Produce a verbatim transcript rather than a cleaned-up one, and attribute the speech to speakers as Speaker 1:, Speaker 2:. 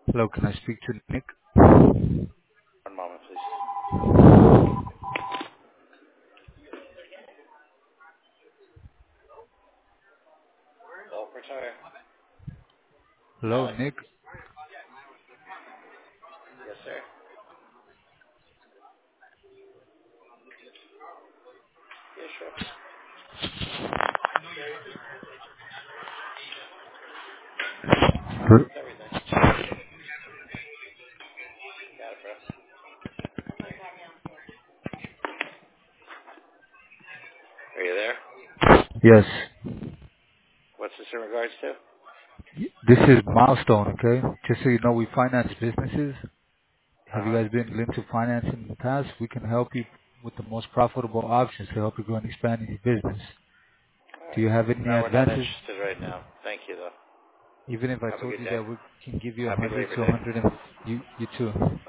Speaker 1: Hello, can I speak to Nick?
Speaker 2: One moment, please. Don't retire.
Speaker 1: Hello,
Speaker 2: Alex.
Speaker 1: Nick.
Speaker 2: Yes, sir. Yeah, sure.
Speaker 1: R-
Speaker 2: It's everything. Got it, bro. Are you there?
Speaker 1: Yes.
Speaker 2: What's this in regards to?
Speaker 1: This is Milestone, okay? Just so you know, we finance businesses. Have you
Speaker 2: Uh-huh.
Speaker 1: guys been linked to finance in the past? We can help you with the most profitable options to help you grow and expand your business.
Speaker 2: All
Speaker 1: Do
Speaker 2: right.
Speaker 1: you have any
Speaker 2: No, we're not
Speaker 1: advances?
Speaker 2: interested right now. Thank you, though.
Speaker 1: Even if I
Speaker 2: Have a
Speaker 1: told
Speaker 2: good
Speaker 1: you
Speaker 2: day.
Speaker 1: that we can give you
Speaker 2: Happy
Speaker 1: one hundred
Speaker 2: Labor
Speaker 1: to
Speaker 2: Day.
Speaker 1: one hundred, and you, you too.